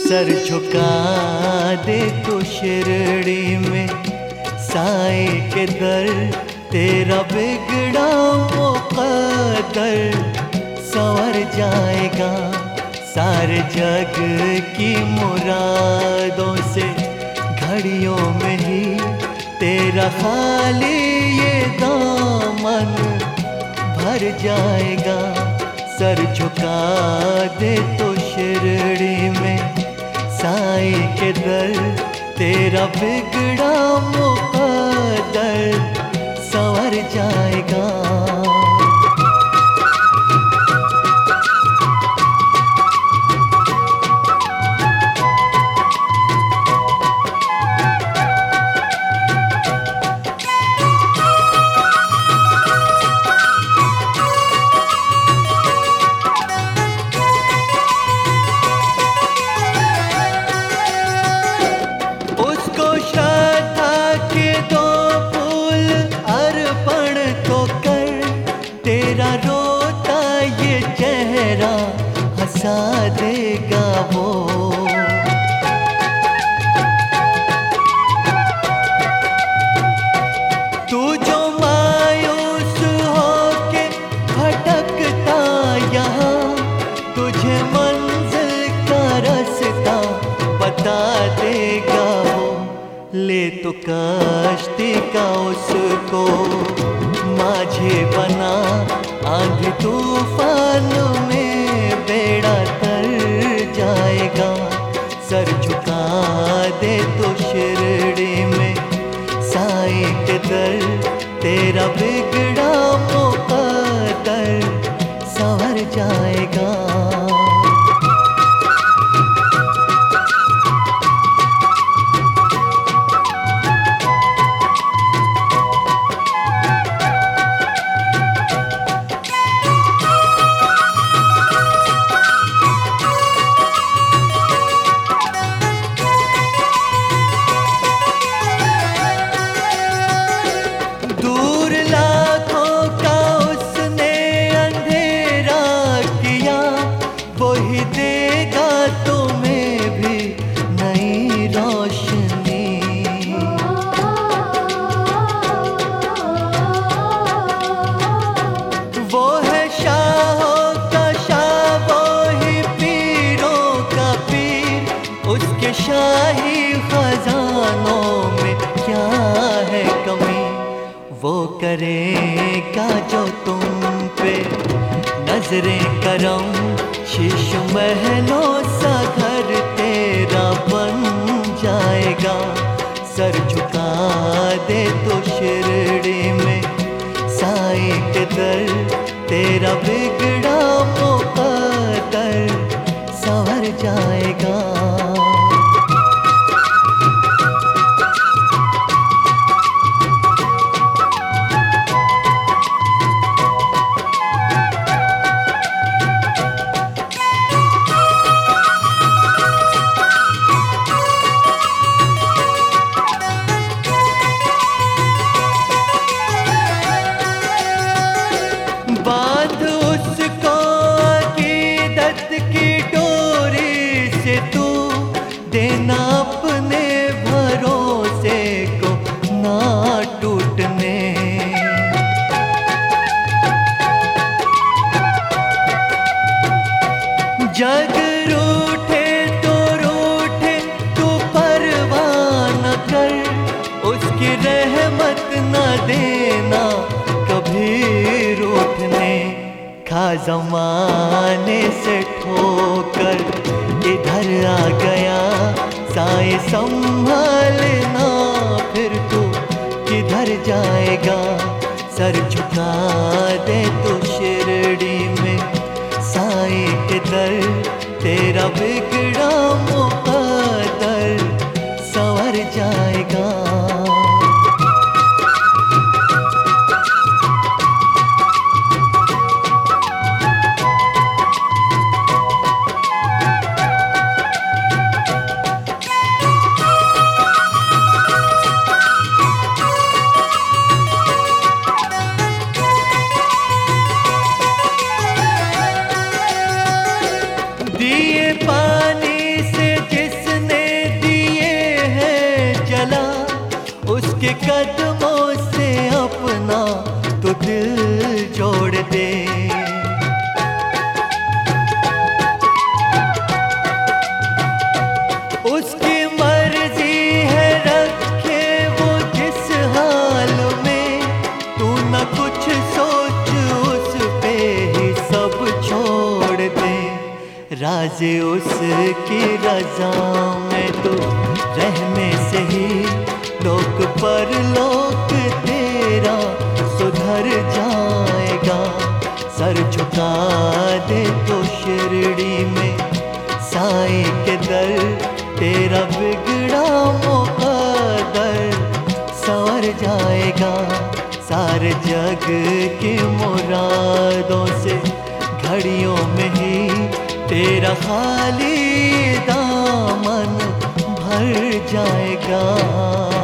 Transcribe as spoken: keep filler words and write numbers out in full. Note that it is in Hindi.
सर झुका दे तो शिरडी में साईं के दर, तेरा बिगड़ा मुक़द्दर संवर जाएगा। सारे जग की मुरादों से घड़ियों में ही तेरा खाली ये दामन भर जाएगा। सर झुका दे तो शिरडी में साईं के दर, तेरा बिगड़ा मुक़द्दर संवर जाएगा। तेरा रोता ये चेहरा हंसा देगा वो। तू जो मायूस होके भटकता यहाँ, तुझे मंजिल का रास्ता बता देगा वो। ले तो कश्ती का उसको माझे बना, आंधी तूफान में बेड़ा तर जाएगा। सर झुका दे तो शिरडी में साईं के दर, तेरा बिगड़ा मुक़द्दर संवर जाएगा। दूर लाखों का उसने अंधेरा किया, वही देगा तुम्हें भी नई रोशनी। वो है शाहों का शाह, वो ही पीरों का पीर, उसके शाही खजानों में क्या है कमी। वो करेगा जो तुम पे नजरें करम, शीश महलों सा घर तेरा बन जाएगा। सर झुका दे तो शिरडी में साईं के दर, तेरा बिगड़ा मुक़द्दर संवर जाएगा। बांध उसको अकीदत की डोरी से तू, देना अपने भरोसे को ना टूटने। जग रूठे तो रूठे तू परवाह न कर, उसकी रहमत न देना कभी रूठने। खा ज़माने से ठोकर इधर आ गया, साईं संभालना फिर तू किधर जाएगा। सर झुका दे तो शिरडी में साईं के दर, तेरा बिगड़ा मुक़द्दर संवर जाएगा। दिए पानी से कदमों से अपना तो दिल जोड़ दे। उसकी मर्जी है रखे वो जिस हाल में, तू न कुछ सोच उस पे ही सब छोड़ दे। राज उसकी रजा में तो रहने से ही लोक पर लोक तेरा सुधर जाएगा। सर झुका दे तो शिरडी में साईं के दर, तेरा बिगड़ा मुकद्दर संवर जाएगा। सारे जग की मुरादों से घड़ियों में ही तेरा खाली दामन भर जाएगा।